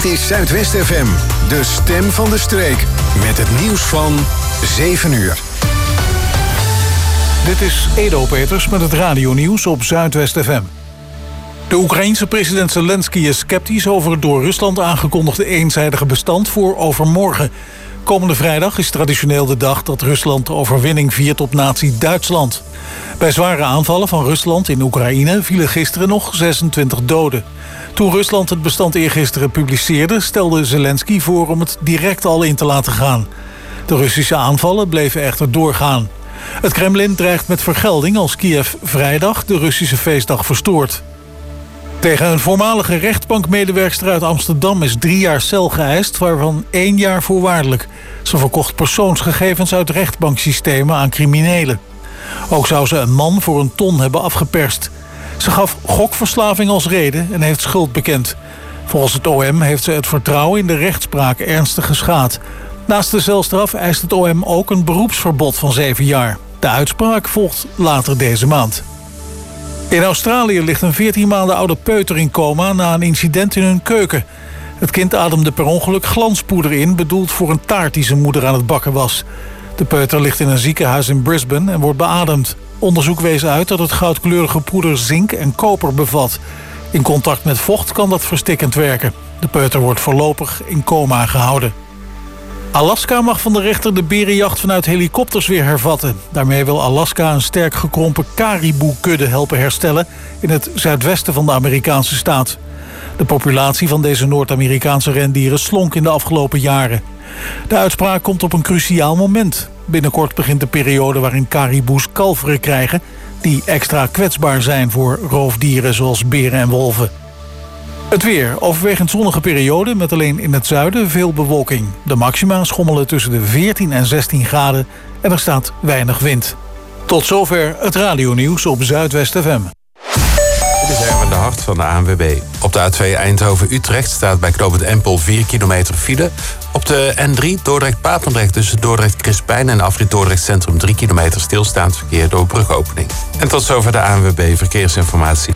Dit is Zuidwest FM, de stem van de streek. Met het nieuws van 7 uur. Dit is Edo Peters met het radionieuws op Zuidwest FM. De Oekraïense president Zelensky is sceptisch over het door Rusland aangekondigde eenzijdige bestand voor overmorgen. Komende vrijdag is traditioneel de dag dat Rusland de overwinning viert op nazi-Duitsland. Bij zware aanvallen van Rusland in Oekraïne vielen gisteren nog 26 doden. Toen Rusland het bestand eergisteren publiceerde, stelde Zelensky voor om het direct al in te laten gaan. De Russische aanvallen bleven echter doorgaan. Het Kremlin dreigt met vergelding als Kiev vrijdag de Russische feestdag verstoort. Tegen een voormalige rechtbankmedewerkster uit Amsterdam is 3 jaar cel geëist, waarvan 1 jaar voorwaardelijk. Ze verkocht persoonsgegevens uit rechtbanksystemen aan criminelen. Ook zou ze een man voor 1 ton hebben afgeperst. Ze gaf gokverslaving als reden en heeft schuld bekend. Volgens het OM heeft ze het vertrouwen in de rechtspraak ernstig geschaad. Naast de celstraf eist het OM ook een beroepsverbod van 7 jaar. De uitspraak volgt later deze maand. In Australië ligt een 14 maanden oude peuter in coma na een incident in hun keuken. Het kind ademde per ongeluk glanspoeder in, bedoeld voor een taart die zijn moeder aan het bakken was. De peuter ligt in een ziekenhuis in Brisbane en wordt beademd. Onderzoek wees uit dat het goudkleurige poeder zink en koper bevat. In contact met vocht kan dat verstikkend werken. De peuter wordt voorlopig in coma gehouden. Alaska mag van de rechter de berenjacht vanuit helikopters weer hervatten. Daarmee wil Alaska een sterk gekrompen kariboekudde helpen herstellen in het zuidwesten van de Amerikaanse staat. De populatie van deze Noord-Amerikaanse rendieren slonk in de afgelopen jaren. De uitspraak komt op een cruciaal moment. Binnenkort begint de periode waarin kariboes kalveren krijgen die extra kwetsbaar zijn voor roofdieren zoals beren en wolven. Het weer. Overwegend zonnige periode met alleen in het zuiden veel bewolking. De maxima schommelen tussen de 14 en 16 graden en er staat weinig wind. Tot zover het radionieuws op Zuidwest FM. Dit is Erwin de Hart van de ANWB. Op de A2 Eindhoven-Utrecht staat bij knooppunt Empel 4 kilometer file. Op de N3 Dordrecht-Papendrecht tussen Dordrecht-Crispijn en afrit Dordrecht Centrum 3 kilometer stilstaand verkeer door brugopening. En tot zover de ANWB Verkeersinformatie.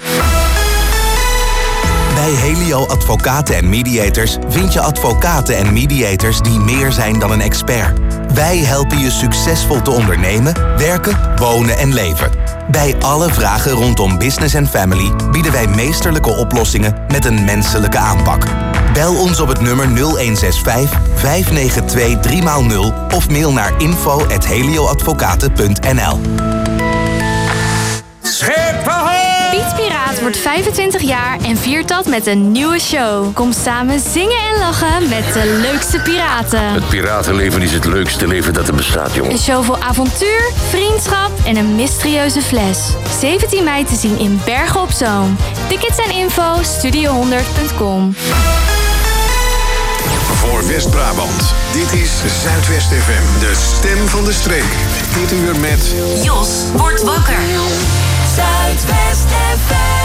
Bij Helio Advocaten en Mediators vind je advocaten en mediators die meer zijn dan een expert. Wij helpen je succesvol te ondernemen, werken, wonen en leven. Bij alle vragen rondom business en family bieden wij meesterlijke oplossingen met een menselijke aanpak. Bel ons op het nummer 0165 592 3x0 of mail naar info@helioadvocaten.nl. Piet Piraat wordt 25 jaar en viert dat met een nieuwe show. Kom samen zingen en lachen met de leukste piraten. Het piratenleven is het leukste leven dat er bestaat, jongen. Een show vol avontuur, vriendschap en een mysterieuze fles. 17 mei te zien in Bergen op Zoom. Tickets en info studio100.com. Voor West-Brabant, dit is Zuidwest FM, de stem van de streek. Dit uur met Jos wordt wakker. Zuidwest FM.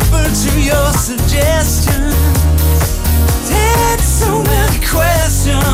Suggestions, had so many questions.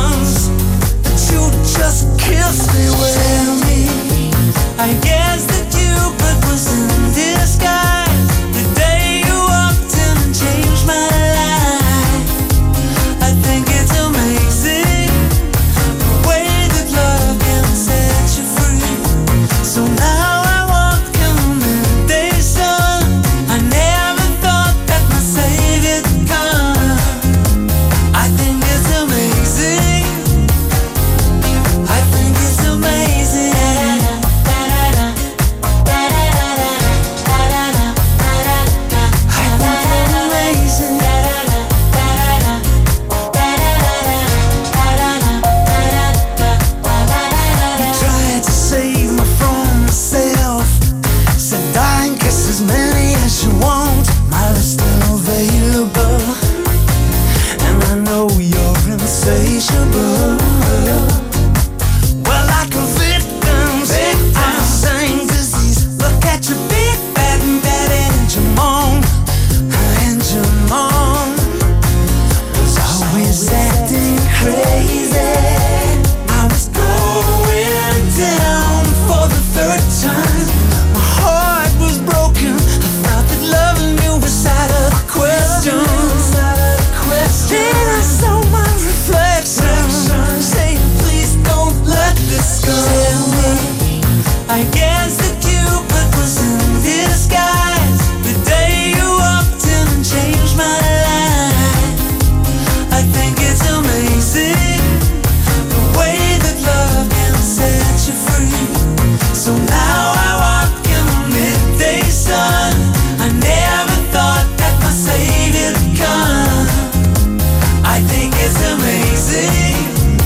insatiable. Well, like a victim's insane disease. Look at your big bad and bad engine mom. Engine mom was always acting crazy. I was going down for the third time. My heart was broken. I thought that loving you was out of the question. Then I saw my reflection saying, please don't let this go. Tell me, I guess that Cupid was in disguise the day you walked in and changed my life. I think it's amazing the way that love can set you free. So now I walk in the midday sun. I never thought that my Savior would come. I think it's amazing.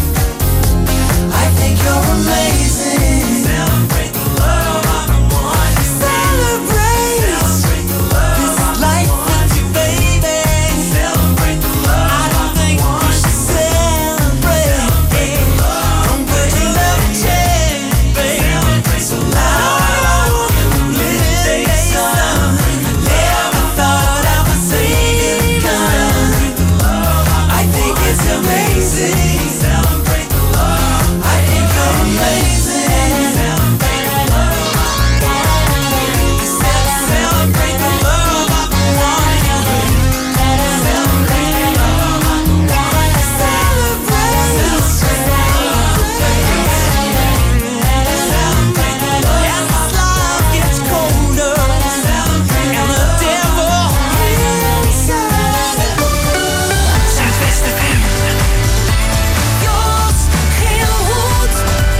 I think you're amazing. Celebrate the love of the one you celebrate. Celebrate the love. This is life with you, baby. Celebrate the love. I don't think we should celebrate. Celebrate the love. Don't put your love change, baby. So now I walk in the midday sun. I never thought I would see it come. I think it's amazing. Celebrate the love. I think you're amazing. Celebrate the love. Celebrate the love of the one you love. Celebrate the love of the one you celebrate. Celebrate the love. As this life gets colder, and the devil inside. Zuidwest FM. Jos Geelhoed.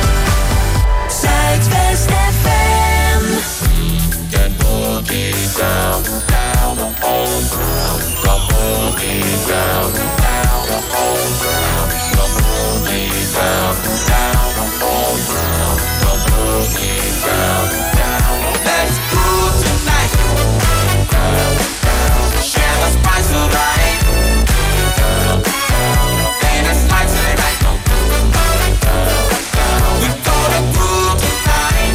Zuidwest FM. That boogie down, down the home ground. The boogie down, down the home ground. The boogie down, down the home ground. The boogie down, down. Let's groove tonight. Share the spice of life. And it's like tonight. We gonna groove tonight.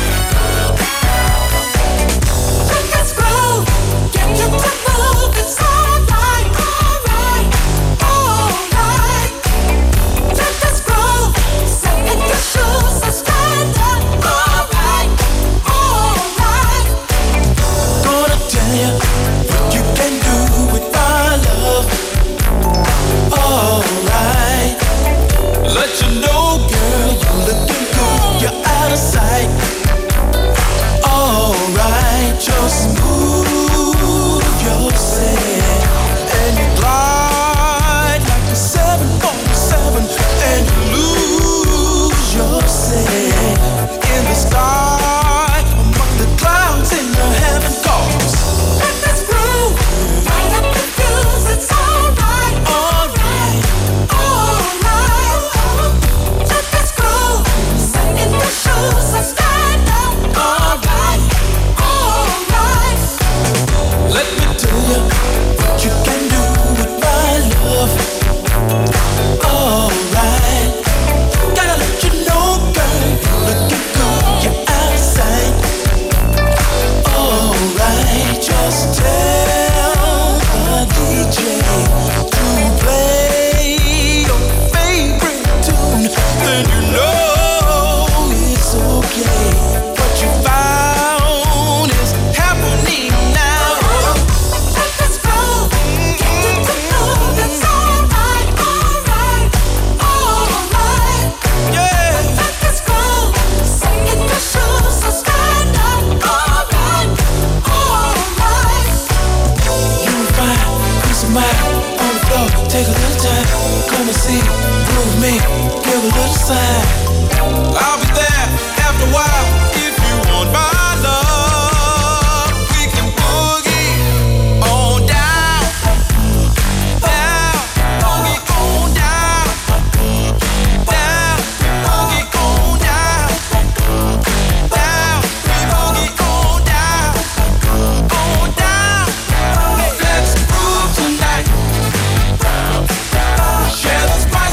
Let's groove. Get you to move. It's alright, alright, alright. Let's groove. Set in your shoes, so stand up. Alright, alright. Gonna tell you what you can do with my love. Alright. Let you know, girl, you're looking good. You're out of sight. Alright, just move yourself and you glide like a 747 and you lose yourself in the sky among the clouds in the heaven calls. Let this groove light up the fuse. It's alright, alright, alright. Let this groove set in your shoes. So stand up. Alright, alright. Let me tell you what you can do with my love. Alright. Gotta let you know, girl, you're looking good. You're out of sight. Alright, just tell the DJ to play your favorite tune, then you know it's okay. What you found is happening now. Let's go. Get you to move. It's alright, alright, alright. Yeah. Let's go. Sing in your shoes, so stand up. Alright, alright. You and fine, peace of mind on the floor. Take a little time, come and see, groove me, give a little sign. I'll be there after a while if you want my love. We can boogie on down, down, boogie on down, down, boogie on down, down, we boogie on down, on down. Let's groove tonight. Share the spice.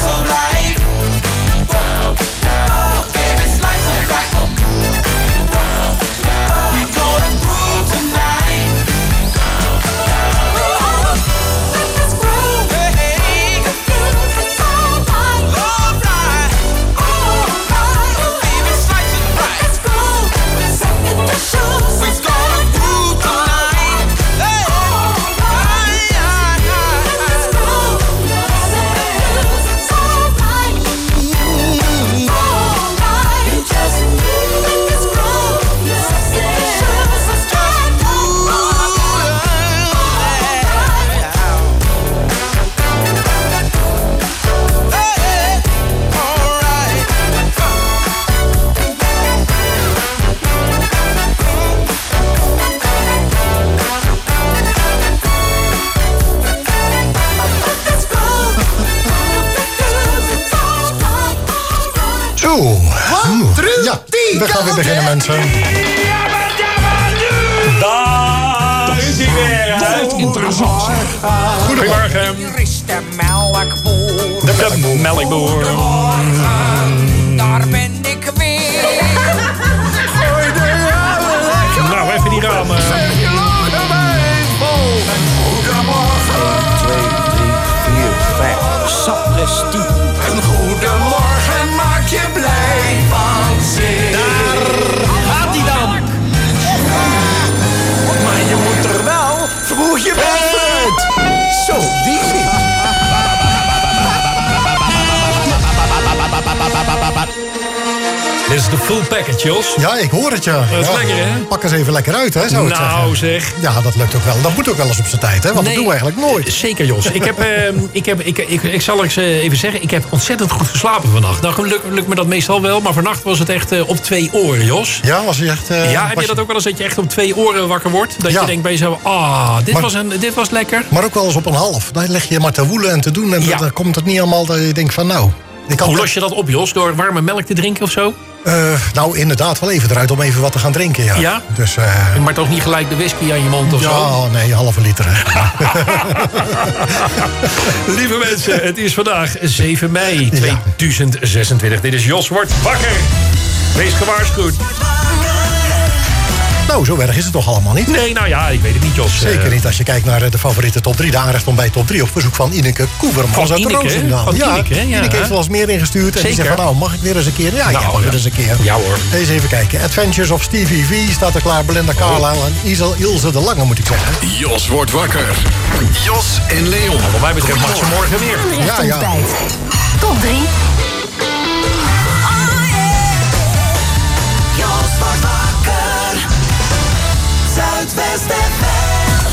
Ja, we gaan weer beginnen, mensen. Daar is hij weer. Het interessant. Goedemorgen. Hier is de melkboer. De melkboer. Daar ben ik weer. Nou, even die ramen. Goedemorgen. 1, 2, 3, 4, 5. Sapristi. Een goedemorgen maak je blij van zin. Daar gaat hij dan. Maar je moet er wel vroeg je bed uit. Zo, die zit. Dit is de full package, Jos. Ja, ik hoor het, ja. Dat is Ja. lekker, hè? Pak eens even lekker uit, hè, zou ik zeggen. Nou, zeg. Ja, dat lukt ook wel. Dat moet ook wel eens op zijn tijd, hè? Want dat doen we eigenlijk nooit. Zeker, Jos. Ik zal eens even zeggen, ik heb ontzettend goed geslapen vannacht. Nou, lukt me dat meestal wel, maar vannacht was het echt op 2 oren, Jos. Ja, was je echt... Ja, heb je dat ook wel eens, dat je echt op 2 oren wakker wordt? Dat je denkt bij jezelf, dit was lekker. Maar ook wel eens op een half. Daar leg je maar te woelen en te doen. En dan komt het niet allemaal dat je denkt van nou... Hoe los je dat op, Jos? Door warme melk te drinken of zo? Nou, inderdaad wel even eruit om even wat te gaan drinken, ja. Ja? Dus, maar toch niet gelijk de whisky aan je mond of zo? Ja, nee, halve liter. Lieve mensen, het is vandaag 7 mei 2026. Dit is Jos Wordt Wakker. Wees gewaarschuwd. Nou, zo erg is het toch allemaal niet? Nee, nou ja, ik weet het niet, Jos. Zeker niet als je kijkt naar de favoriete top 3. De aanrecht bij top 3 op verzoek van Ineke Koevermans uit Roosendaal. Ineke heeft wel eens meer ingestuurd. En die zegt van, nou, mag ik weer eens een keer? Ja, nou, mag weer eens een keer. Ja hoor. Eens even kijken. Adventures of Stevie V staat er klaar. Belinda Carlisle en Ilse de Lange, moet ik zeggen. Jos wordt wakker. Jos en Leon. Wat mij betreft mag ze morgen weer. Ja. Top 3. Jos wordt wakker. Zuidwest FM.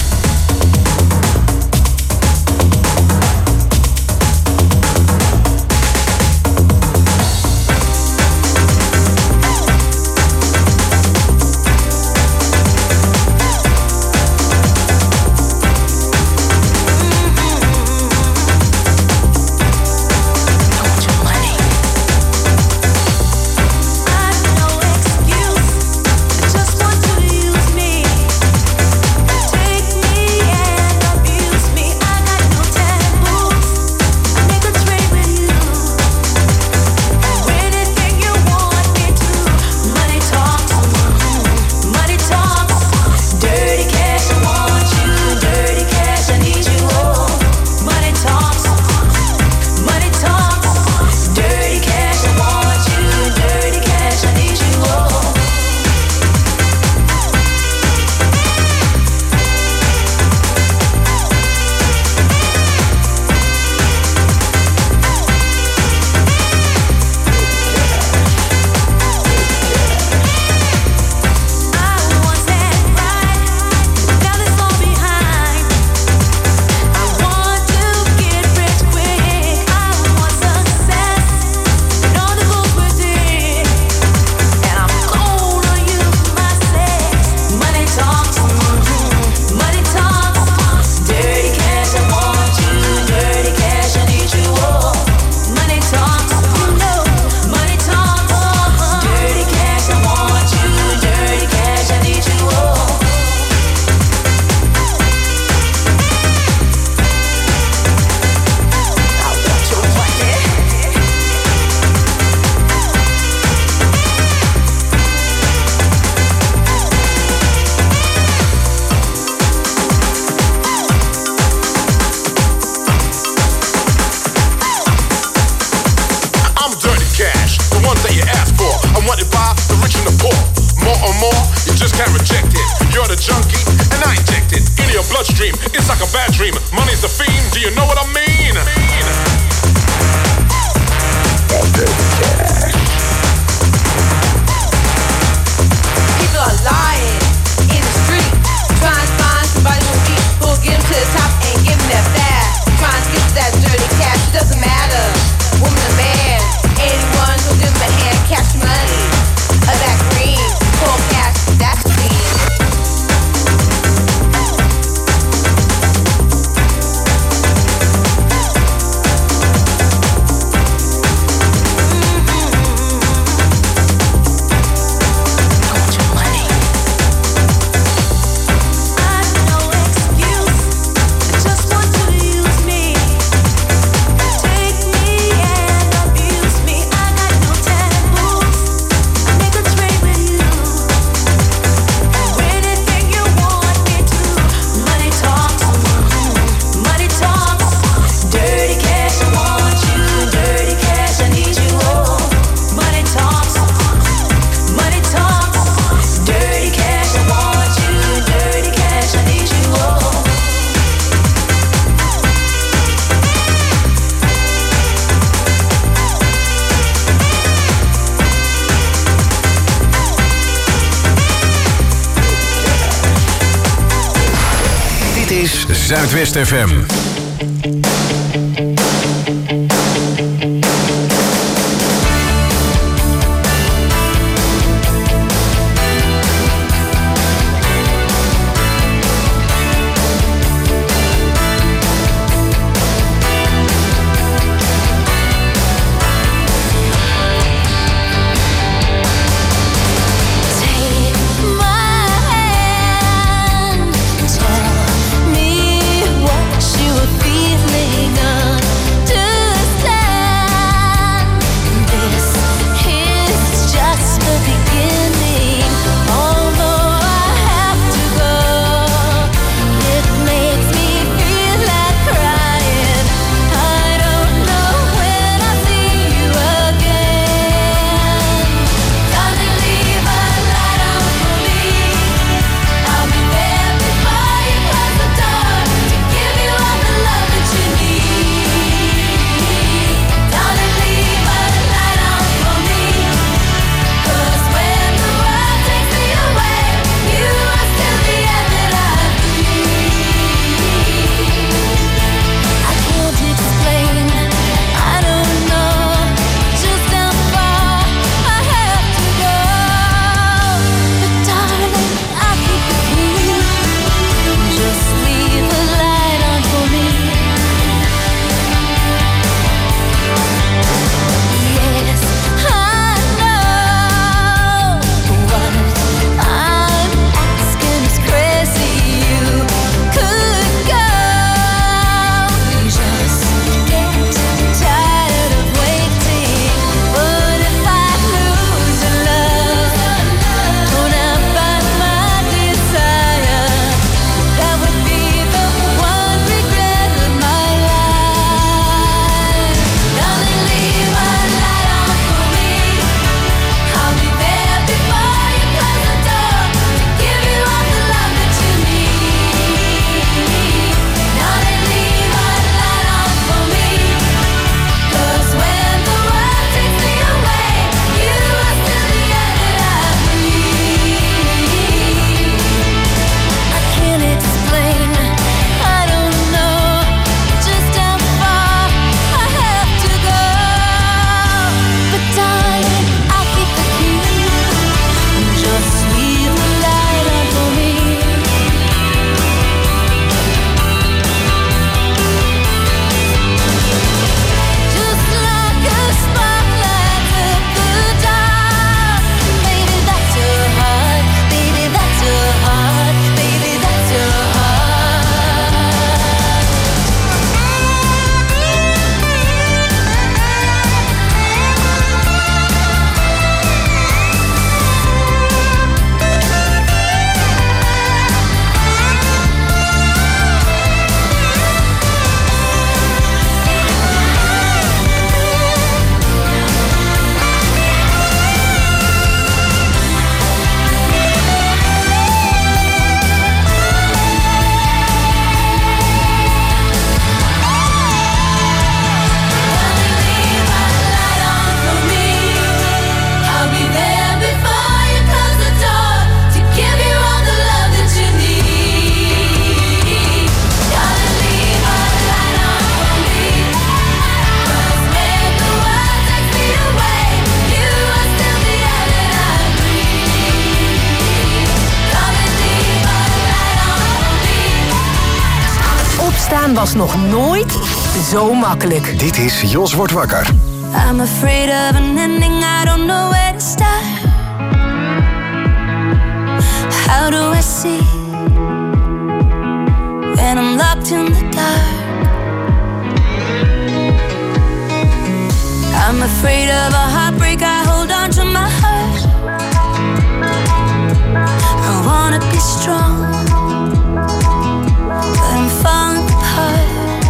Zuidwest FM. Was nog nooit zo makkelijk. Dit is Jos wordt wakker. I'm afraid of an ending, I don't know where to start. How do I see when I'm locked in the dark? I'm afraid of a heartbreak, I hold on to my heart. I wanna be strong, but I'm falling apart.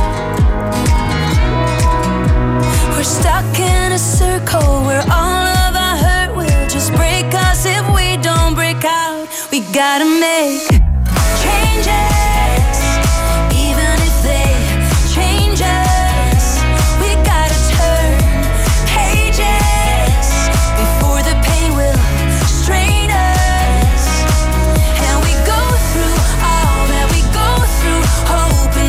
We're stuck in a circle where all of our hurt will just break us if we don't break out. We gotta make changes, even if they change us. We gotta turn pages before the pain will strain us. And we go through all that we go through, hope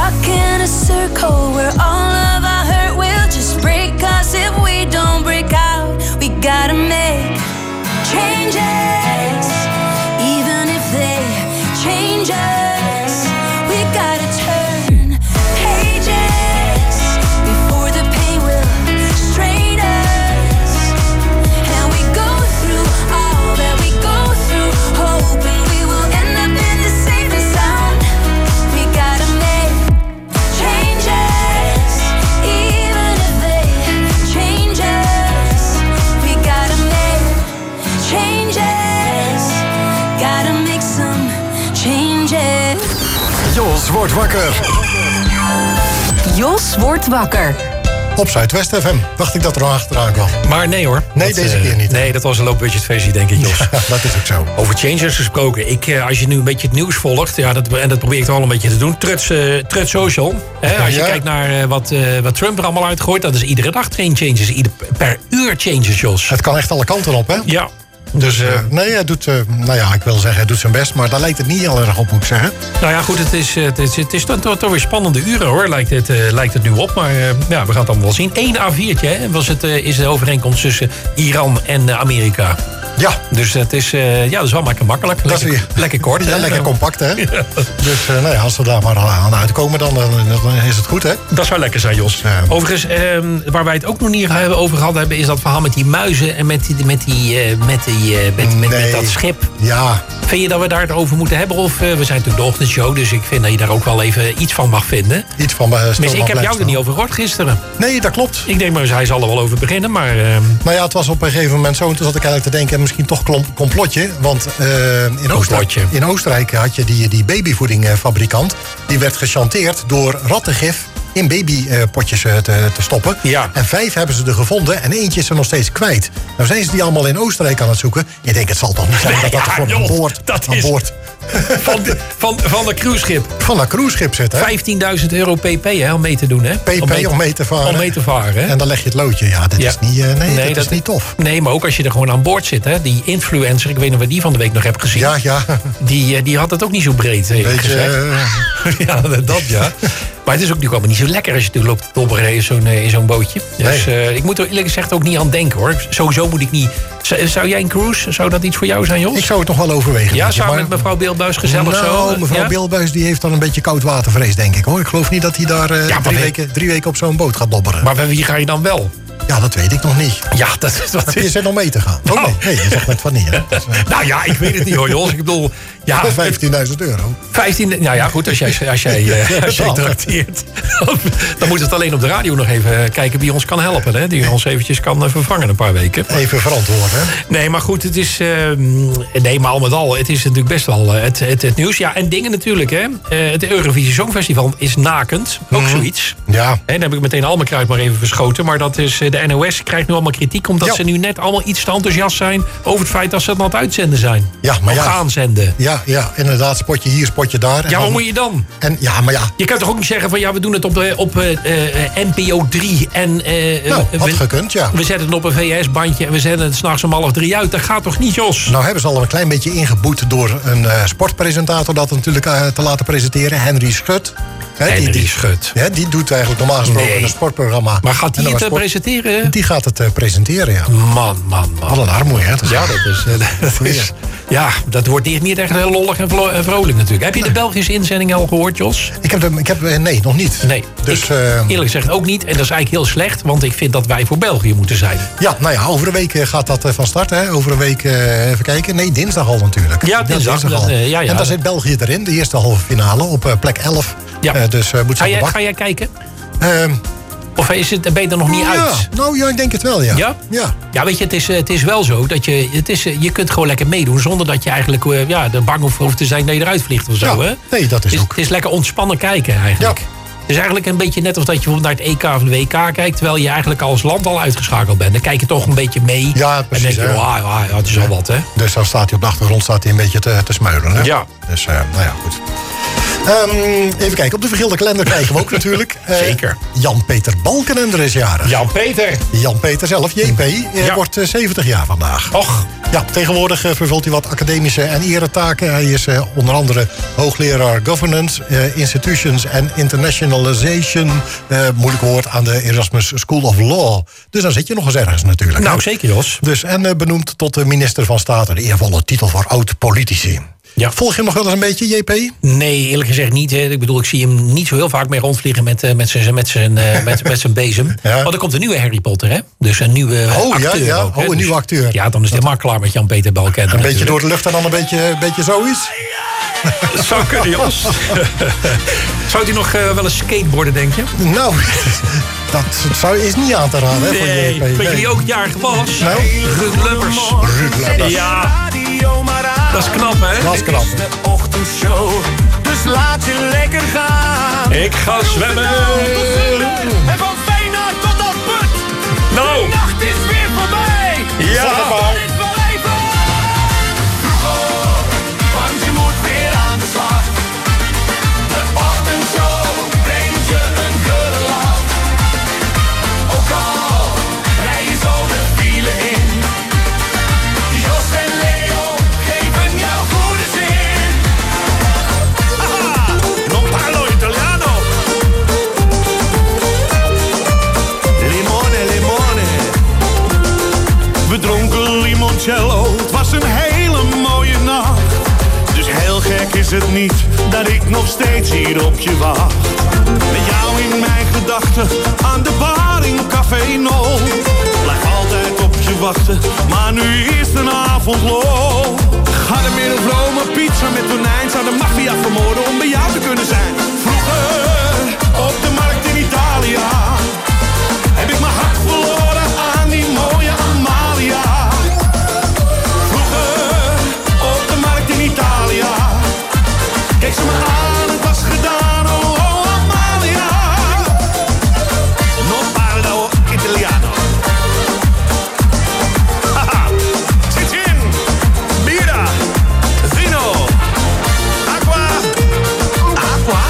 walk in a circle where all of our hurt will just break us if we don't break out. We gotta make changes, even if they change us. We gotta turn pages before the pain will strain us. And we go through all that we go through, hoping we will end up in the safe and sound. We gotta make changes, even if they change us. We gotta make changes, gotta make some changes. Jos wordt wakker. Jos wordt wakker. Op Zuidwest FM. Dacht ik dat er nog achteraan kwam. Maar nee hoor. Nee, deze keer niet. Nee, dat was een low-budget versie, denk ik, Jos. Ja, dat is ook zo. Over changes gesproken. Als je nu een beetje het nieuws volgt, en dat probeer ik toch wel een beetje te doen. Truth Social. Als je kijkt naar wat Trump er allemaal uitgooit, dat is iedere dag changes. Per uur changes, Jos. Het kan echt alle kanten op, hè? Ja. Dus nee, hij doet, ik wil zeggen, hij doet zijn best, maar daar lijkt het niet heel erg op, moet ik zeggen. Nou ja, goed, het is toch weer spannende uren, hoor, lijkt het nu op. Maar we gaan het allemaal wel zien. 1 A4'tje is de overeenkomst tussen Iran en Amerika. Ja. Dus dat is wel makkelijk. Lekker kort. Ja, hè? lekker compact, hè? Ja. Dus als we daar maar aan uitkomen, dan is het goed, hè? Dat zou lekker zijn, Jos. Overigens, waar wij het ook nog niet over gehad hebben, is dat verhaal met die muizen en met dat schip. Ja. Vind je dat we daar het over moeten hebben? Of we zijn natuurlijk de ochtendshow, dus ik vind dat je daar ook wel even iets van mag vinden. Iets van ik heb jou er niet over gehoord gisteren. Nee, dat klopt. Ik denk maar, hij zal er wel over beginnen, maar... Nou ja, het was op een gegeven moment zo. En toen zat ik eigenlijk te denken, misschien toch complotje. Want in Oostenrijk had je die babyvoedingfabrikant. Die werd gechanteerd door rattengif in babypotjes te stoppen. Ja. En 5 hebben ze er gevonden en eentje is er nog steeds kwijt. Nou zijn ze die allemaal in Oostenrijk aan het zoeken. Ik denk, het zal toch niet zijn dat er gewoon aan boord... Van dat cruiseschip. Van dat cruiseschip zit, hè? €15.000 pp, hè, om mee te doen, hè? Om mee te varen. Om mee te varen, hè? En dan leg je het loodje. Ja, dat is niet, dat is niet tof. Nee, maar ook als je er gewoon aan boord zit, hè? Die influencer, ik weet nog wat die van de week nog heb gezien. Ja. Die had het ook niet zo breed, gezegd. Ja, dat ja. Maar het is ook natuurlijk allemaal niet zo lekker als je natuurlijk loopt te dobberen in zo'n bootje. Dus ik moet er eerlijk gezegd ook niet aan denken, hoor. Sowieso moet ik niet... Zou jij een cruise, zou dat iets voor jou zijn, Jos? Ik zou het nog wel overwegen. Ja, samen met mevrouw Beeldbuis gezellig zo? Mevrouw Beeldbuis die heeft dan een beetje koudwatervrees, denk ik, hoor. Ik geloof niet dat hij daar 3 weken op zo'n boot gaat dobberen. Maar wie ga je dan wel? Ja, dat weet ik nog niet. Ja, dat is wat. Je zit nog mee te gaan. Oh nee, je zegt met van niet, hè? Dus, nou ja, ik weet het niet, hoor, Jos. Ik bedoel... Ja, €15.000. 15, nou ja, goed, als jij trakteert. Dan moet het alleen op de radio nog even kijken wie ons kan helpen. Hè? Die ons eventjes kan vervangen een paar weken. Even verantwoorden. Nee, maar goed, het is... nee, maar al met al, het is natuurlijk best wel het nieuws. Ja, en dingen natuurlijk, hè. Het Eurovisie Songfestival is nakend. Ook zoiets. Ja. En dan heb ik meteen al mijn kruid maar even verschoten. Maar dat is, de NOS krijgt nu allemaal kritiek... omdat ze nu net allemaal iets te enthousiast zijn... over het feit dat ze het aan het uitzenden zijn. Ja, maar of gaan zenden. Ja, inderdaad, spotje hier, spotje daar. Ja, wat moet je dan? Je kan toch ook niet zeggen van, ja, we doen het op NPO 3 en... had gekund, ja. We zetten het op een VS-bandje en we zetten het 's nachts om 2:30 uit. Dat gaat toch niet, Jos? Nou hebben ze al een klein beetje ingeboet door een sportpresentator dat natuurlijk te laten presenteren, Henry Schut. Henry Schut. Die doet eigenlijk normaal gesproken een sportprogramma. Maar gaat hij het presenteren? Die gaat het presenteren, ja. Man. Wat een armoede, hè? Ja, dat is... Ja, dat wordt niet echt heel lollig en vrolijk natuurlijk. Heb je de Belgische inzending al gehoord, Jos? Nee, nog niet. Nee, dus, eerlijk gezegd ook niet. En dat is eigenlijk heel slecht, want ik vind dat wij voor België moeten zijn. Ja, nou ja, over een week gaat dat van start. Hè? Over een week, even kijken. Nee, dinsdag al natuurlijk. Ja, dinsdag al. En daar zit België erin, de eerste halve finale op plek 11. Ja. Dus moet ga jij kijken? Of ben je er nog niet uit? Nou ja, ik denk het wel, ja. Ja, weet je, het is wel zo dat je kunt gewoon lekker meedoen... zonder dat je eigenlijk er bang hoeft te zijn dat je eruit vliegt of zo. Hè? Nee, dat is ook. Het is lekker ontspannen kijken eigenlijk. Ja. Het is eigenlijk een beetje net of dat je naar het EK of de WK kijkt... terwijl je eigenlijk als land al uitgeschakeld bent. Dan kijk je toch een beetje mee. Ja, precies. En denk je, het is al wat, hè. Dus dan staat hij op de achtergrond een beetje te smuilen, hè? Ja. Dus, nou ja, goed. Even kijken, op de vergilde kalender krijgen we ook natuurlijk. Zeker. Jan-Peter Balkenender is jarig. Jan-Peter zelf, JP, wordt 70 jaar vandaag. Och. Ja, tegenwoordig vervult hij wat academische en eretaken. Hij is onder andere hoogleraar Governance, Institutions en Internationalization. Moeilijk woord aan de Erasmus School of Law. Dus dan zit je nog eens ergens natuurlijk. Nou, zeker Jos. Dus, en benoemd tot de minister van Staat. Een eervolle titel voor oud-politici. Ja. Volg je hem nog wel eens een beetje, JP? Nee, eerlijk gezegd niet. Hè. Ik bedoel, ik zie hem niet zo heel vaak meer rondvliegen met zijn bezem. Ja. Want er komt een nieuwe Harry Potter, hè? Dus een nieuwe acteur. Ja. Ook, hè? Een nieuwe acteur. Ja, dan is het helemaal klaar met Jan-Peter Balkenender. Een beetje door de lucht en dan een beetje zoiets? Dat zou kunnen, Jos. Zou hij nog wel eens skateboarden, denk je? Nou, dat is niet aan te raden, hè, voor JP. Weet je wie ook jarig was? Nou? Ruud Lubbers. Ja. Dat is knap, hè? Dat is knap. De ochtendshow, dus laat je lekker gaan. Ik ga zwemmen. En van Feyenoord tot op Put. Nou. De nacht is weer voorbij. Ja. Dat is wel even. Want je moet weer aan de slag. De ochtendshow brengt je een gulle lach. Ook al rij je zo de file in. Jos en Leo geven jou goede zin. Non parlo italiano. Limone, limone. We dronken limoncello. Het was een hele mooie nacht. Dus heel gek is het niet dat ik nog steeds hier op je wacht. Met jou in mijn gedachten aan de bar in Café No. Blijf altijd op je wachten, maar nu is een avondloop. Ga er meer een vrome pizza met tonijn. Zou de maffia vermoorden om bij jou te kunnen zijn. Vroeger op de markt in Italië heb ik mijn hart verloren aan die mooie Amalia. Vroeger op de markt in Italië keek ze me aan, het was gedaan, oh, oh Amalia. Non parlo italiano. Haha, zit in, bira, vino, aqua. Aqua?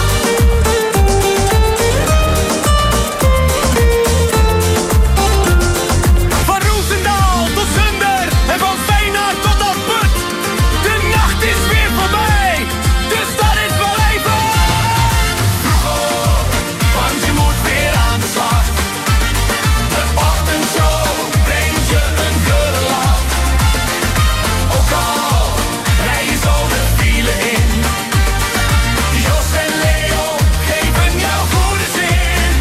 Van Roosendaal tot Zunder en van Feyenoord tot op Put. De nacht is weer voorbij, dus dat is wel even. Want je moet weer aan de slag. De ochtendshow brengt je een gulle lach. Ook al rij je zo de file in. Jos en Leo geven jou goede zin.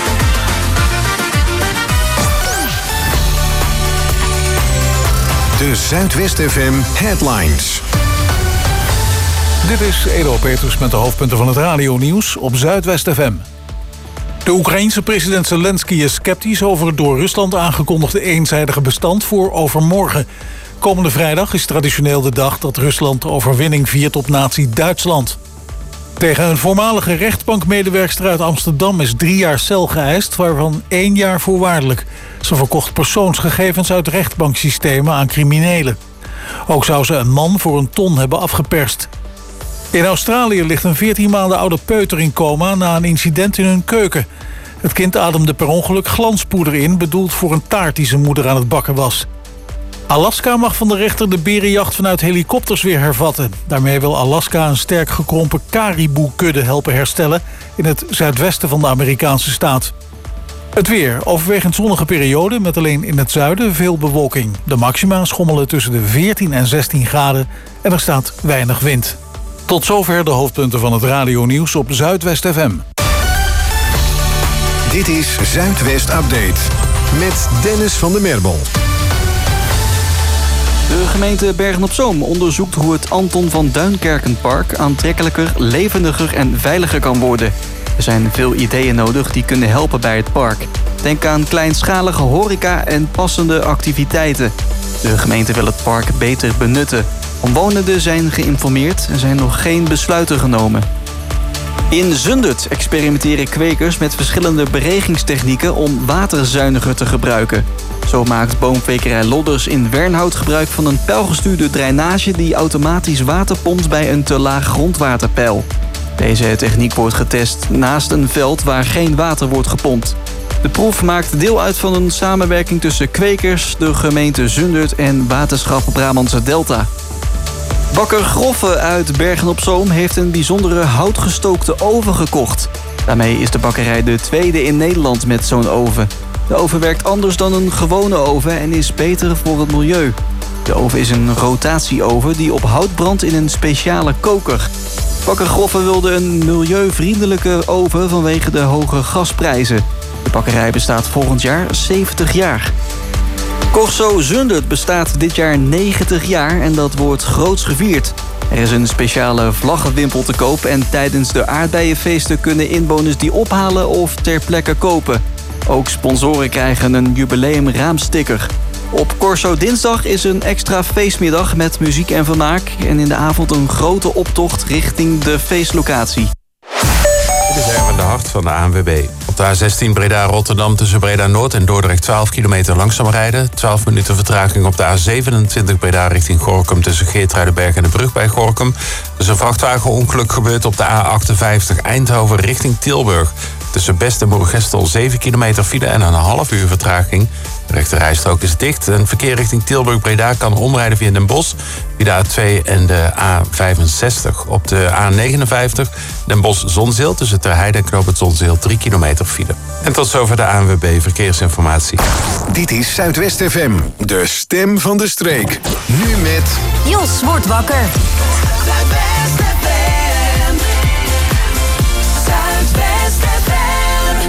De Zuidwest FM Headlines. Dit is Edo Peters met de hoofdpunten van het radionieuws op Zuidwest FM. De Oekraïense president Zelensky is sceptisch over het door Rusland aangekondigde eenzijdige bestand voor overmorgen. Komende vrijdag is traditioneel de dag dat Rusland de overwinning viert op nazi-Duitsland. Tegen een voormalige rechtbankmedewerkster uit Amsterdam is 3 jaar cel geëist, waarvan 1 jaar voorwaardelijk. Ze verkocht persoonsgegevens uit rechtbanksystemen aan criminelen. Ook zou ze een man voor een ton hebben afgeperst. In Australië ligt een 14 maanden oude peuter in coma na een incident in hun keuken. Het kind ademde per ongeluk glanspoeder in, bedoeld voor een taart die zijn moeder aan het bakken was. Alaska mag van de rechter de berenjacht vanuit helikopters weer hervatten. Daarmee wil Alaska een sterk gekrompen kariboekudde helpen herstellen in het zuidwesten van de Amerikaanse staat. Het weer, overwegend zonnige periode met alleen in het zuiden veel bewolking. De maxima schommelen tussen de 14 en 16 graden en er staat weinig wind. Tot zover de hoofdpunten van het radionieuws op Zuidwest FM. Dit is Zuidwest Update met Dennis van der Merbel. De gemeente Bergen-op-Zoom onderzoekt hoe het Anton van Duinkerkenpark aantrekkelijker, levendiger en veiliger kan worden. Er zijn veel ideeën nodig die kunnen helpen bij het park. Denk aan kleinschalige horeca en passende activiteiten. De gemeente wil het park beter benutten. Omwonenden zijn geïnformeerd en zijn nog geen besluiten genomen. In Zundert experimenteren kwekers met verschillende beregingstechnieken om waterzuiniger te gebruiken. Zo maakt boomkwekerij Lodders in Wernhout gebruik van een pijlgestuurde drainage die automatisch water pompt bij een te laag grondwaterpeil. Deze techniek wordt getest naast een veld waar geen water wordt gepompt. De proef maakt deel uit van een samenwerking tussen kwekers, de gemeente Zundert en Waterschap Brabantse Delta. Bakker Groffe uit Bergen-op-Zoom heeft een bijzondere houtgestookte oven gekocht. Daarmee is de bakkerij de tweede in Nederland met zo'n oven. De oven werkt anders dan een gewone oven en is beter voor het milieu. De oven is een rotatieoven die op hout brandt in een speciale koker. Bakker Groffe wilde een milieuvriendelijke oven vanwege de hoge gasprijzen. De bakkerij bestaat volgend jaar 70 jaar. Corso Zundert bestaat dit jaar 90 jaar en dat wordt groots gevierd. Er is een speciale vlaggenwimpel te koop en tijdens de aardbeienfeesten kunnen inwoners die ophalen of ter plekke kopen. Ook sponsoren krijgen een jubileumraamsticker. Op Corso dinsdag is een extra feestmiddag met muziek en vermaak en in de avond een grote optocht richting de feestlocatie. Dit is Erwin de Hart van de ANWB. Op de A16 Breda-Rotterdam tussen Breda-Noord en Dordrecht 12 kilometer langzaam rijden. 12 minuten vertraging op de A27 Breda richting Gorinchem tussen Geertruidenberg en de brug bij Gorinchem. Er is een vrachtwagenongeluk gebeurd op de A58 Eindhoven richting Tilburg. Tussen Best en Moergestel 7 kilometer file en een half uur vertraging. De rechterrijstrook is dicht en verkeer richting Tilburg-Breda kan omrijden via Den Bosch, via de A2 en de A65. Op de A59 Den Bosch-Zonzeel tussen Terheide en Knoop het Zonzeel 3 kilometer file. En tot zover de ANWB Verkeersinformatie. Dit is Zuidwest FM, de stem van de streek. Nu met... Jos wordt wakker. Zuidwest FM. Zuidwest FM.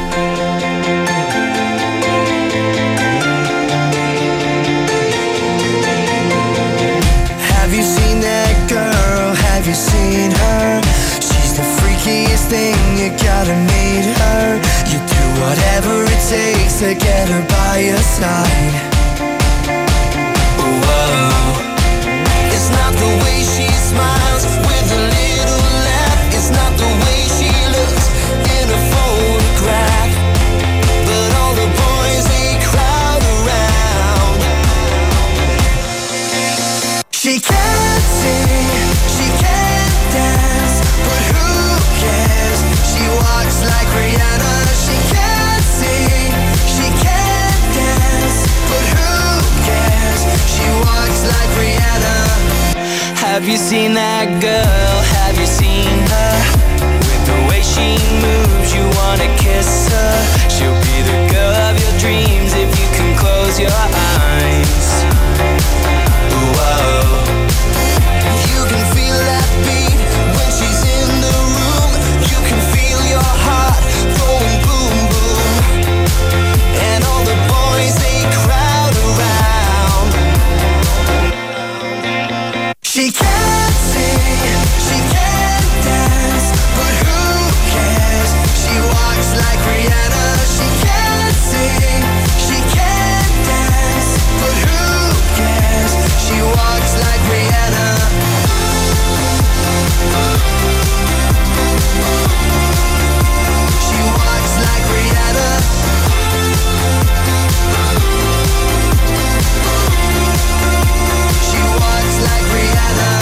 Have you seen that girl? Have you seen her? She's the freakiest thing, you gotta meet her. You do whatever it takes to get her by your side. Whoa. It's not the way she smiles with a little laugh. It's not the way she looks in a photograph. But all the boys, they crowd around. She can't sing, she can't dance, but who cares? She walks like Rihanna. She can't sing, she can't dance, but who cares? She walks like Rihanna. Have you seen that girl? Have you seen her? With the way she moves, you wanna kiss her. She'll be the girl of your dreams if you can close your eyes. Whoa. You can feel that beat when she's in the room. You can feel your heart going boom boom. And all the boys, they crowd around. She can't sing, she can't dance, but who cares? She walks like Rihanna. She can't sing, she can't dance, but who cares? She walks like Rihanna. She walks like Rihanna. She walks like Rihanna.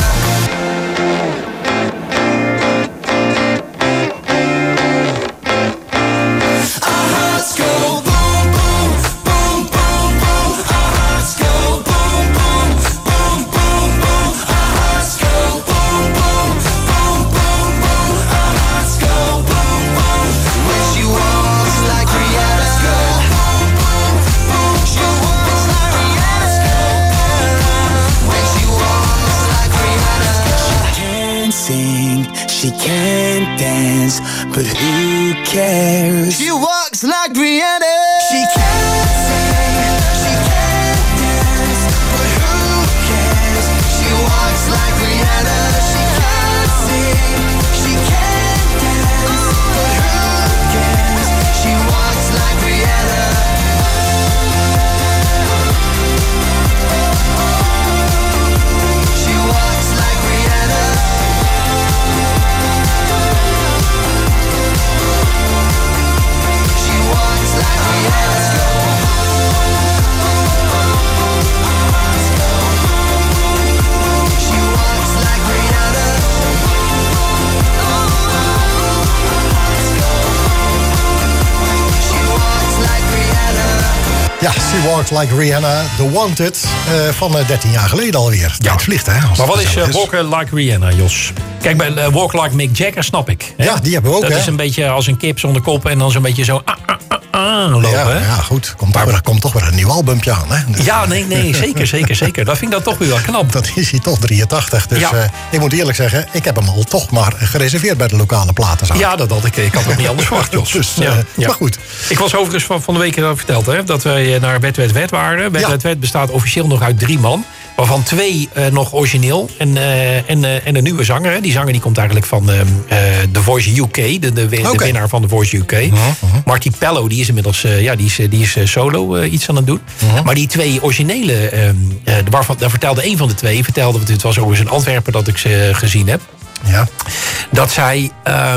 Our hearts go boom boom boom boom boom. Our hearts go boom boom boom boom boom. Our hearts go boom boom boom boom boom. Our hearts go boom boom. When she walks like Rihanna. She walks like Rihanna. When she walks like Rihanna. She can't sing, she can't dance, but who cares? She walks like Rihanna. She can't sing, she can't dance, but who cares? She walks like Rihanna. She can't sing, she can't dance, but who cares? She walks like Rihanna. She walks like Rihanna. She walks like Rihanna. Ja, She Walks Like Rihanna, The Wanted, van 13 jaar geleden alweer. Ja. Het vliegt, hè? Maar wat is Walk Like Rihanna, Jos? Kijk, bij Walk Like Mick Jagger snap ik. Hè? Ja, die hebben we ook, dat is een beetje als een kip zonder kop en dan zo'n beetje zo lopen. Ja, goed. Komt toch weer een nieuw albumpje aan, hè? Dus, ja, nee, zeker. Dat vind ik dan toch weer wel knap. Dat is hij toch 83. Dus ik moet eerlijk zeggen, ik heb hem al toch maar gereserveerd bij de lokale platenzaak. Ja, dat had ik. Ik had het niet anders verwacht, Jos. Dus, maar goed. Ik was overigens van de week verteld, hè, dat wij naar Wet Wet Wet waren. Wet Wet bestaat officieel nog uit 3 man. Waarvan 2 nog origineel en een nieuwe zanger. Hè. Die zanger die komt eigenlijk van The Voice UK. De winnaar van The Voice UK. Marty Pello, die is inmiddels die is solo iets aan het doen. Maar die 2 originele, daar vertelde een van de 2... want het was overigens in Antwerpen dat ik ze gezien heb. Ja. Dat zij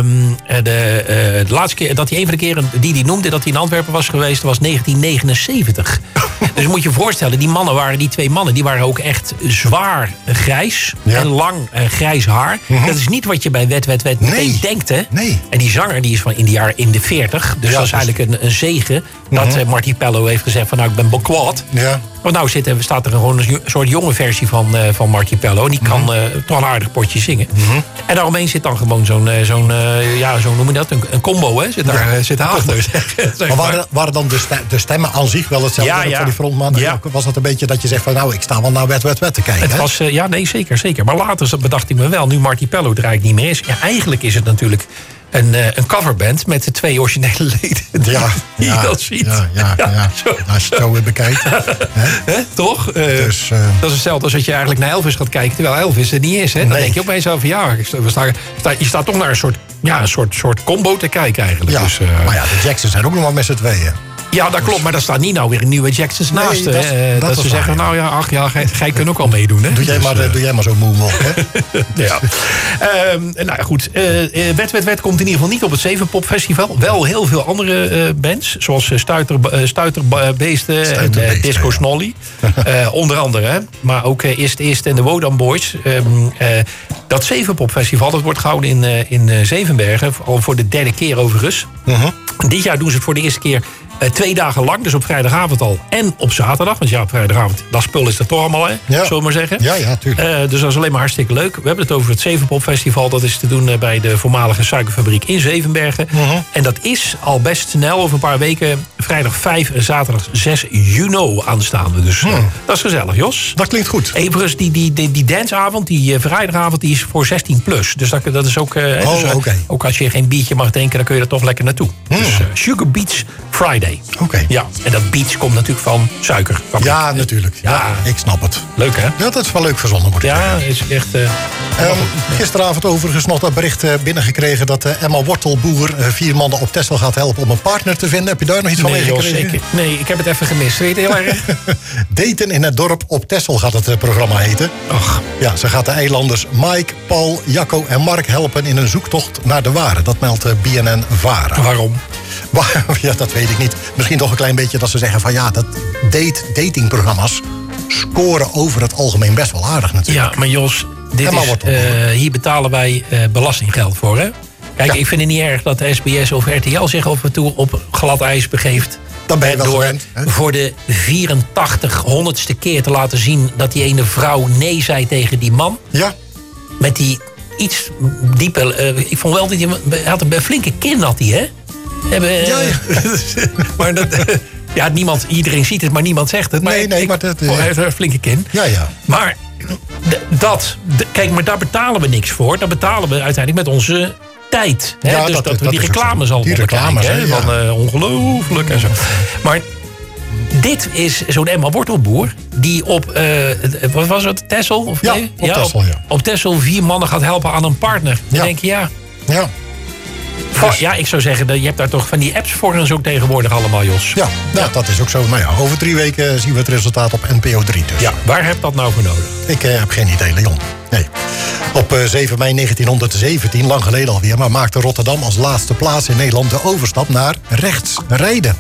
de laatste keer, dat hij een van de keren die hij noemde dat hij in Antwerpen was geweest, was 1979. Dus moet je je voorstellen, die 2 mannen, die waren ook echt zwaar grijs en lang grijs haar. Dat is niet wat je bij Wet Wet Wet meteen denkt, hè? Nee. En die zanger die is van in de 40, dus dat is eigenlijk een zegen dat Marty Pello heeft gezegd van nou, ik ben bekwaad. Ja. Want nou staat er gewoon een soort jonge versie van Marty Pello. En die kan toch een aardig potje zingen. En daaromheen zit dan gewoon zo'n zo noem je dat, een combo, hè? Zit daarachter. Maar waren dan de stemmen aan zich wel hetzelfde van die frontman? Ja. Was dat een beetje dat je zegt van nou, ik sta wel naar Wet Wet Wet te kijken? Het was, zeker. Maar later bedacht ik me wel, nu Marty Pello er eigenlijk niet meer is. Ja, eigenlijk is het natuurlijk een coverband met de 2 originele leden. Die dat ziet. Ja. Als je het zo weer bekijkt. Toch? Dus, dat is hetzelfde als dat je eigenlijk naar Elvis gaat kijken, terwijl Elvis er niet is. Hè? Dan denk je ook bij jezelf van je staat toch naar een soort combo te kijken eigenlijk. Ja, dus, maar ja, de Jacksons zijn ook nog maar met z'n tweeën. Ja, dat klopt, maar daar staat niet nou weer een nieuwe Jacksons naast. Dat ze zeggen, gij kunt ook al meedoen. Hè? Doe jij maar zo'n moonwalk, hè? Ja. Nou goed, Wet Wet Wet komt in ieder geval niet op het Zevenpop Festival. Wel heel veel andere bands, zoals Stuiterbeesten en Disco Snolly. Onder andere, hè? Maar ook Eerst en de Wodan Boys. Dat Zevenpop Festival, dat wordt gehouden in Zevenbergen. Al voor de 3e keer overigens. Dit jaar doen ze het voor de eerste keer 2 dagen lang, dus op vrijdagavond al en op zaterdag. Want op vrijdagavond, dat spul is er toch allemaal, hè? Zullen we maar zeggen. Ja, tuurlijk. Dus dat is alleen maar hartstikke leuk. We hebben het over het Zevenpop Festival. Dat is te doen bij de voormalige suikerfabriek in Zevenbergen. En dat is al best snel, over een paar weken, vrijdag 5 en zaterdag 6 juni aanstaande. Dus dat is gezellig, Jos. Dat klinkt goed. Overigens, die danceavond, die vrijdagavond, die is voor 16 plus. Dus dat is ook... Ook als je geen biertje mag drinken, dan kun je er toch lekker naartoe. Dus Sugar Beats Friday. Oké. Ja, en dat beats komt natuurlijk van suiker. Ja, natuurlijk. Ja, ik snap het. Leuk, hè? Ja, dat is wel leuk verzonnen, moet ik zeggen. Ja, is echt... gisteravond overigens nog dat bericht binnengekregen dat Emma Wortelboer 4 mannen op Texel gaat helpen om een partner te vinden. Heb je daar nog iets van meegekregen? Zeker. Nee, ik heb het even gemist. Weet je heel erg? Daten in het dorp op Texel gaat het programma heten. Ach. Ja, ze gaat de eilanders Mike, Paul, Jacco en Mark helpen in een zoektocht naar de ware. Dat meldt BNN-Vara. Waarom? Ja, dat weet ik niet. Misschien toch een klein beetje dat ze zeggen van ja, dat datingprogramma's scoren over het algemeen best wel aardig natuurlijk. Ja, maar Jos, hier betalen wij belastinggeld voor, hè? Kijk, ik vind het niet erg dat de SBS of RTL zich af en toe op glad ijs begeeft. Dan ben je wel gewend, hè? Voor de 8400ste keer te laten zien dat die ene vrouw nee zei tegen die man. Ja. Met die iets diepe... ik vond wel dat hij had een flinke kin, had hij, hè? Maar dat... iedereen ziet het, maar niemand zegt het. Maar maar dat... Hij heeft een flinke kin. Ja. Maar kijk, maar daar betalen we niks voor. Daar betalen we uiteindelijk met onze tijd. Hè? Ja, dus dat we die reclames al kijken. Van ongelooflijk en zo. Maar dit is zo'n Emma Wortelboer die op, wat was het, Texel? Of ja, nee? op Texel, ja. Op Texel 4 mannen gaat helpen aan een partner. Dan denk je, Ja. Ja, ik zou zeggen, je hebt daar toch van die apps voor en zo tegenwoordig allemaal, Jos. Ja, dat is ook zo. Maar ja, over 3 weken zien we het resultaat op NPO 3 dus. Ja, waar heb dat nou voor nodig? Ik heb geen idee, Leon. Nee. Op 7 mei 1917, lang geleden alweer, maar maakte Rotterdam als laatste plaats in Nederland de overstap naar rechts rijden.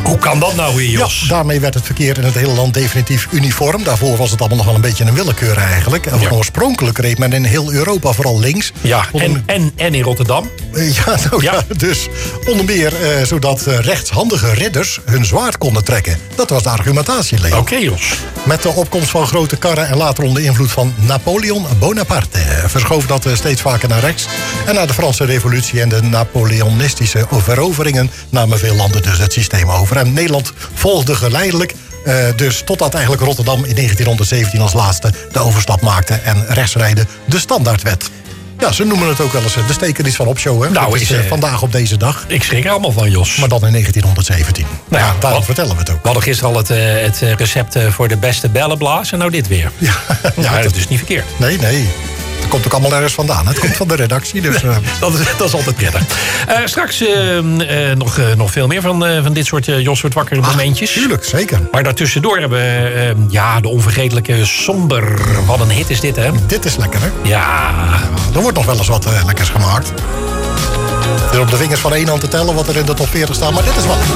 Hoe kan dat nou weer, Jos? Ja, daarmee werd het verkeer in het hele land definitief uniform. Daarvoor was het allemaal nog wel een beetje een willekeur eigenlijk. En oorspronkelijk reed men in heel Europa vooral links. Ja, en in Rotterdam. Ja, dus onder meer zodat rechtshandige ridders hun zwaard konden trekken. Dat was de argumentatie, Leo. Oké, Jos. Met de opkomst van grote karren en later onder invloed van Napoleon Bonaparte verschoof dat steeds vaker naar rechts. En na de Franse revolutie en de Napoleonistische veroveringen namen veel landen dus het systeem over. En Nederland volgde geleidelijk, dus totdat eigenlijk Rotterdam in 1917 als laatste de overstap maakte en rechtsrijden de standaard werd. Ja, ze noemen het ook wel eens de steek er iets van op show, hè? Nou, is vandaag op deze dag. Ik schrik er allemaal van, Jos. Maar dan in 1917. Nou ja, daarom vertellen we het ook. We hadden gisteren al het recept voor de beste bellenblaas en nou dit weer. Ja, dat is niet verkeerd. Nee. Het komt ook allemaal ergens vandaan. Het komt van de redactie. Dus, dat is altijd prettig. Straks nog veel meer van dit soort Jos wordt wakker momentjes. Tuurlijk, zeker. Maar daartussendoor hebben we de onvergetelijke Somber. Wat een hit is dit, hè? Dit is lekker, hè? Ja. Er wordt nog wel eens wat lekkers gemaakt. Het is op de vingers van één hand te tellen wat er in de top 40 staat. Maar dit is wat.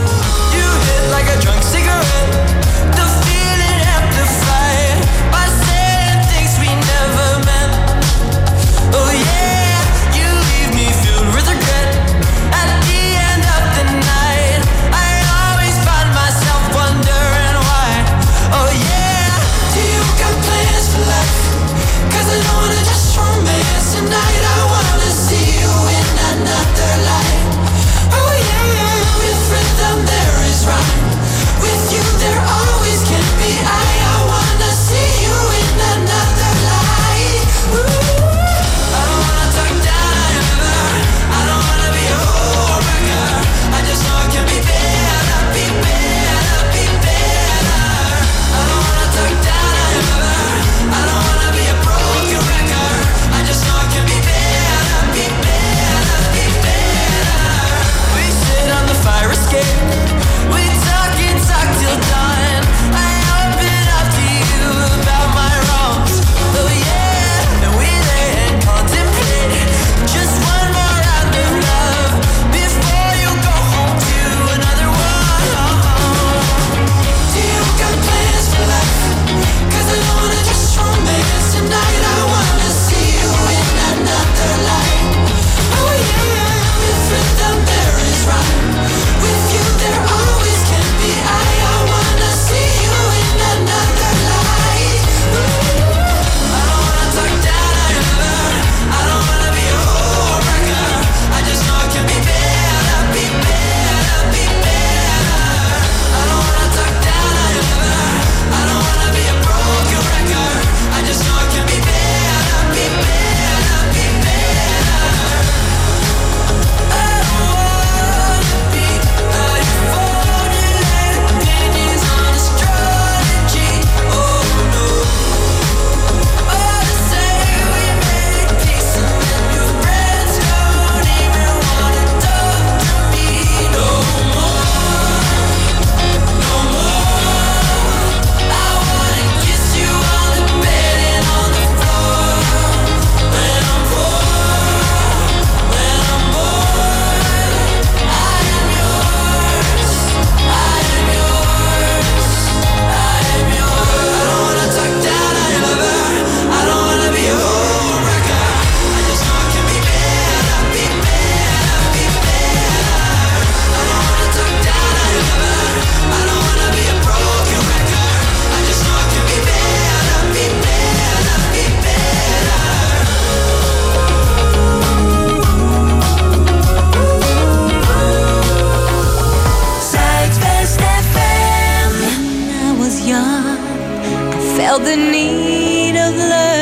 felt the need of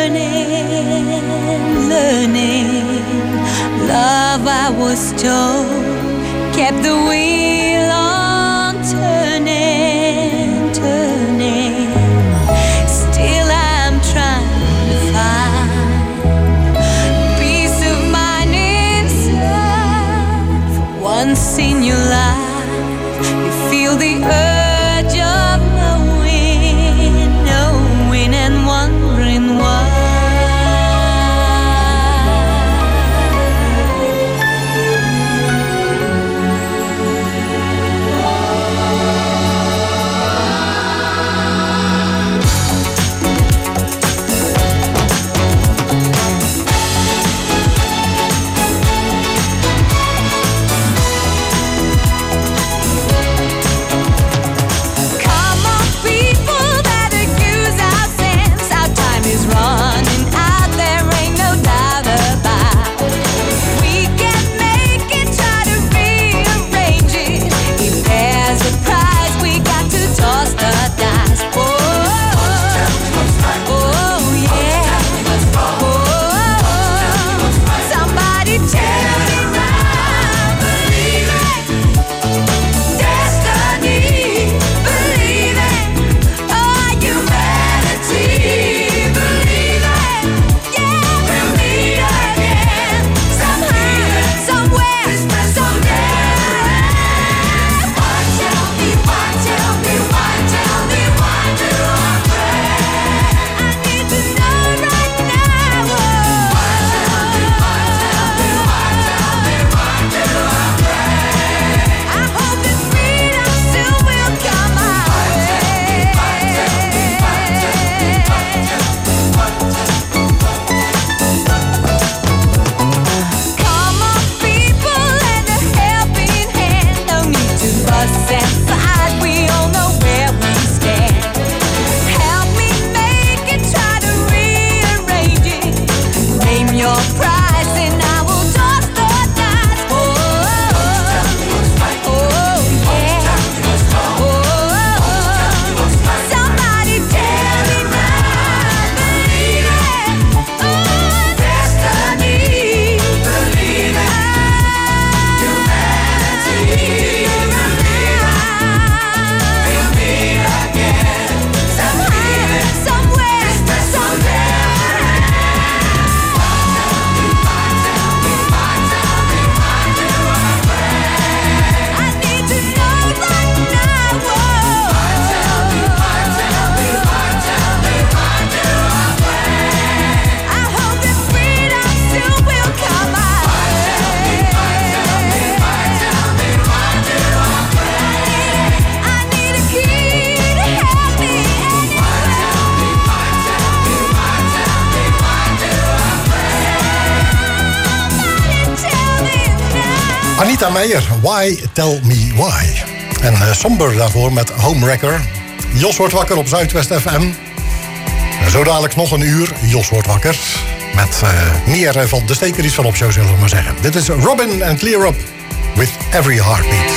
learning. Love, I was told, kept the wheel on turning. Still I'm trying to find peace of mind inside. For once in your life, you feel the urge of knowing and wondering why. Anita Meijer, Why Tell Me Why. En Somber daarvoor met Homewrecker. Jos wordt wakker op Zuidwest FM. Zo dadelijk nog een uur, Jos wordt wakker. Met meer van de steek er iets van op show, zullen we maar zeggen. Dit is Robin and Clear Up with Every Heartbeat.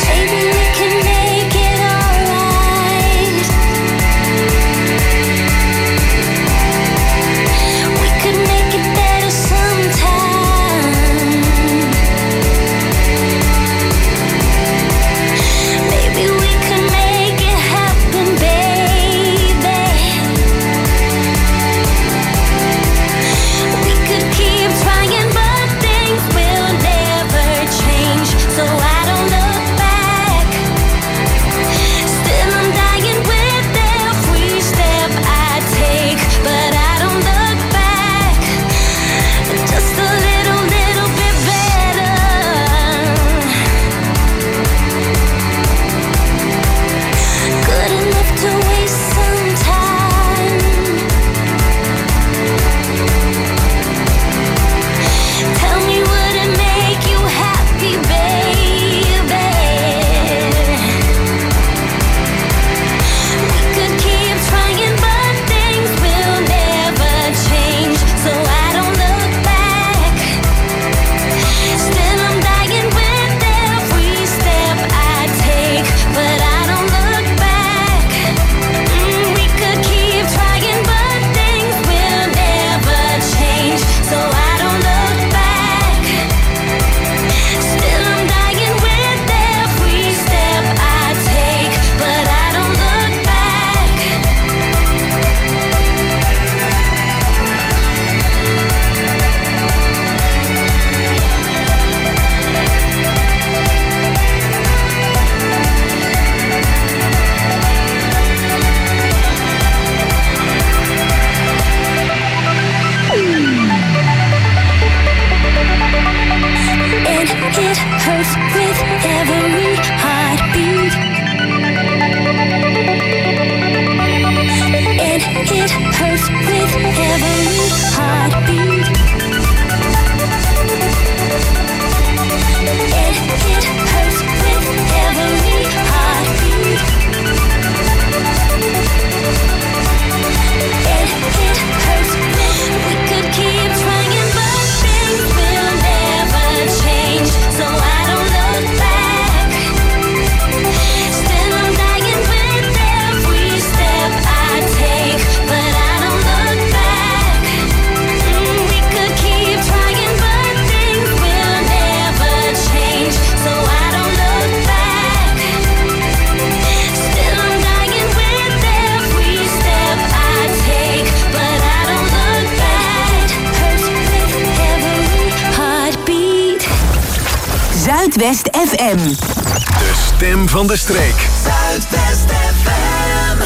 Zuidwest FM. De stem van de streek. Zuidwest FM.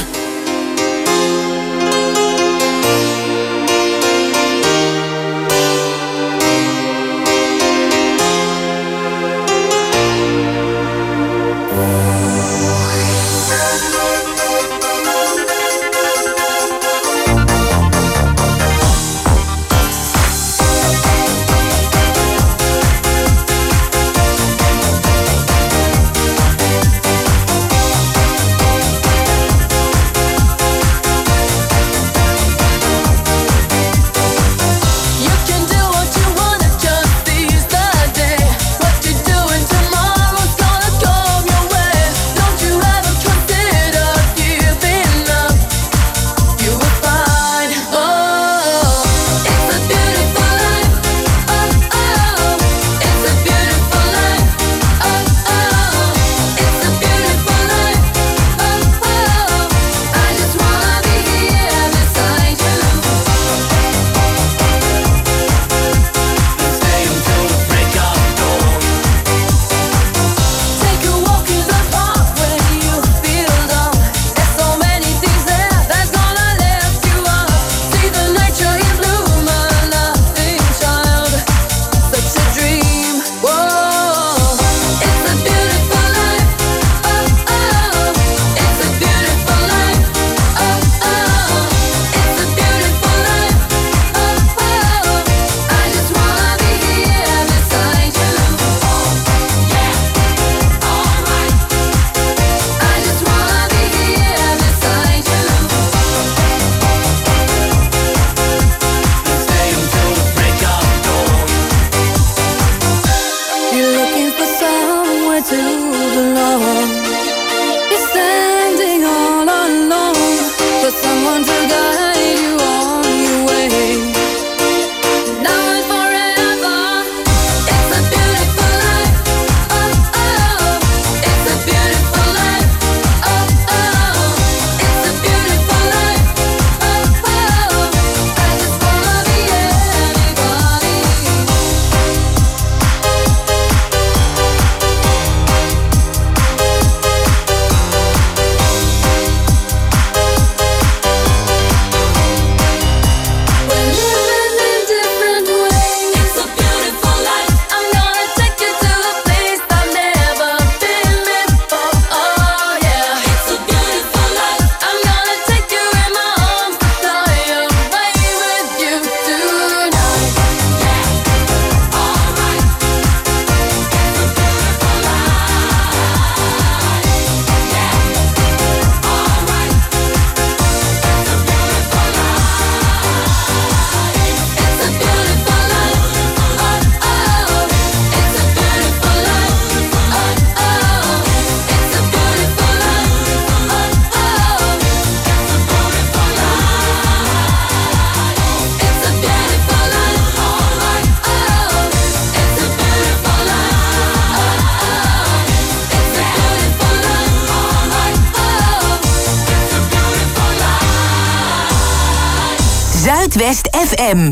Zuidwest FM.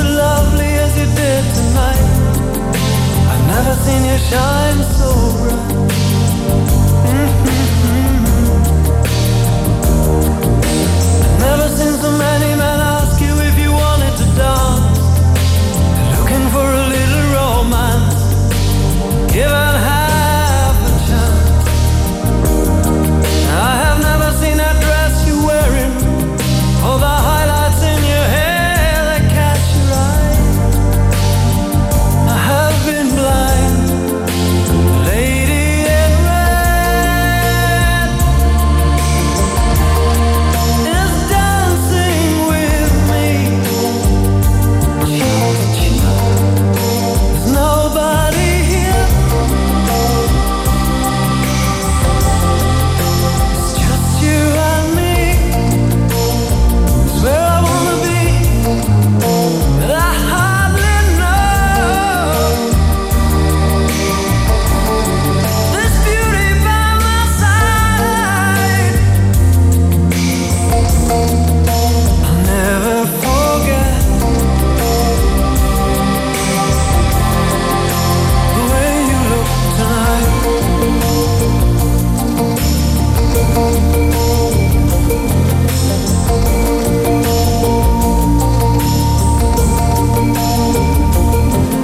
Shine so bright.